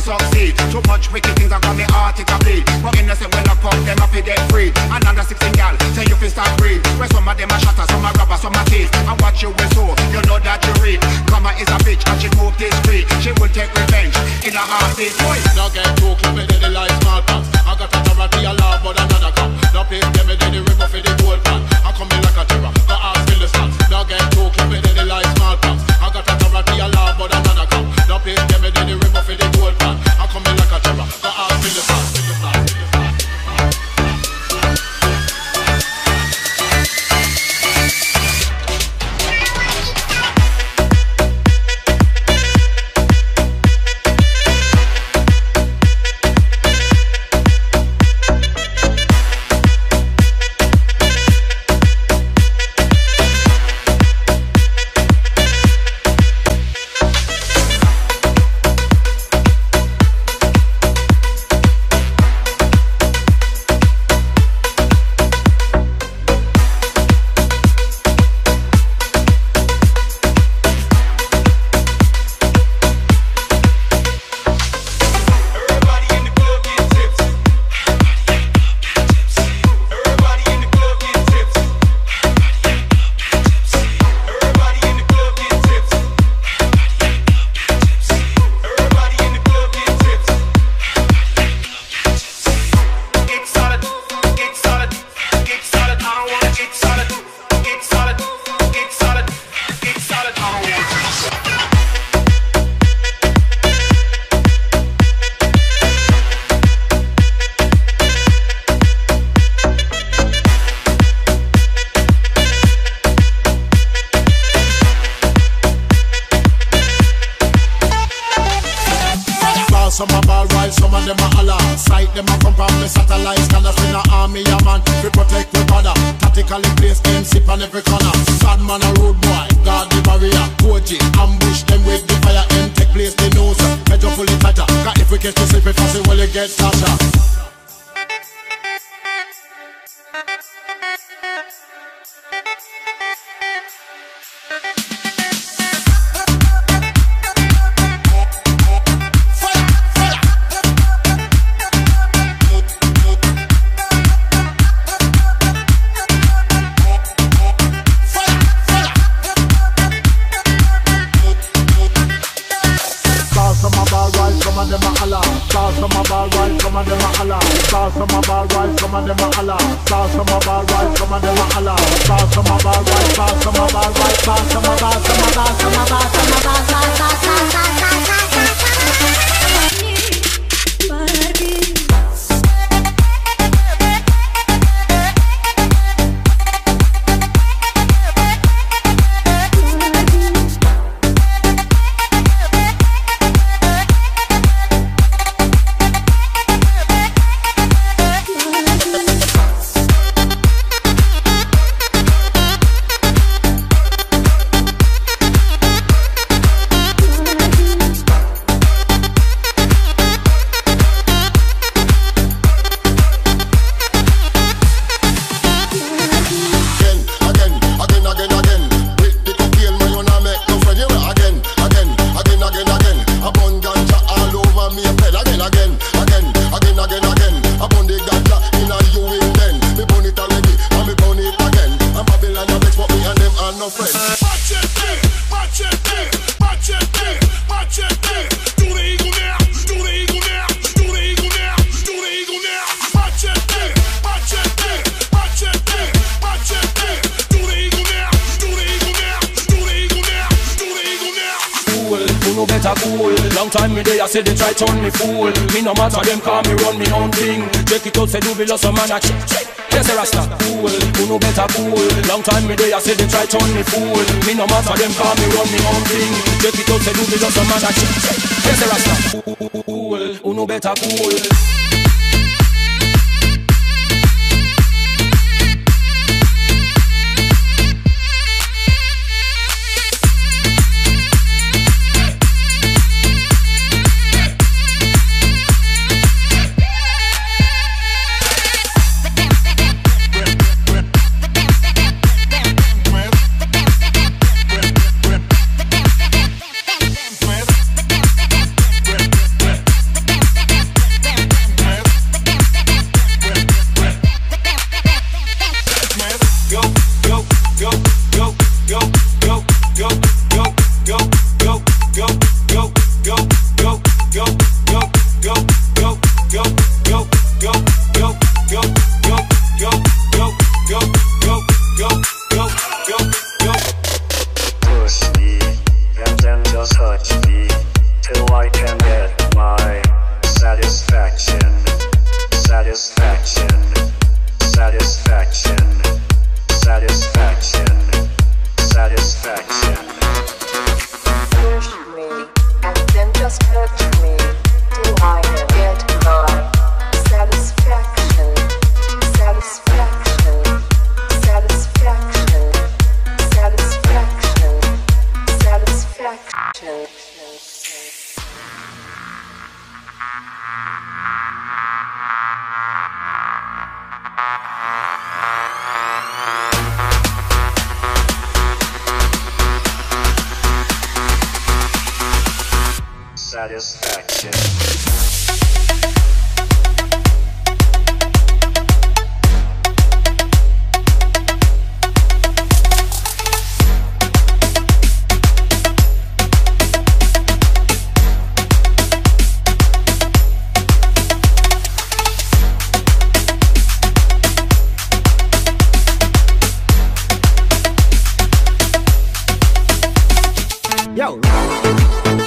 succeed. Too much wicked things I got me heart it a bleed. But innocent when I come, them I feel dead free. Another 16 gal, say you feel start breathe. Where some of them are shatter, some are rubber, some are teeth. And what you will so, you know that you read. Mama is a bitch and she move this street. She will take revenge in a heartbeat. Boy, now get too close, me dead like small pox. I got a authority, a law, but another cop. Now place them in the river for the gold pan. I come in like a terror, go ask me the stats. Now get too close, me dead like small pox. I got a authority, a law, but another cop. Now place them in the river for the gold pan. I come in like a terror, go ask me the stats. Some a ball right, some of them a holler. Sight them a come from me satellites. Can I spin a army a man to protect the border. Tactically placed them sip on every corner. Sad man a road boy, guard the barrier. Koji, ambush them with the fire. And take place the nose, measure pull it tighter. Cause if we catch the slip it fast, well it gets faster. Long time me there, I say they try turn me fool. Me no matter them, call me run me own thing. Check it out, say do below some man a check. Yes, a rasta fool, who no better fool. Long time me there, I say they try turn me fool. Me no matter them, call me run me own thing. Check it out, say do below some man a check. Yes, a rasta fool, who no better fool. Satisfaction. Yo.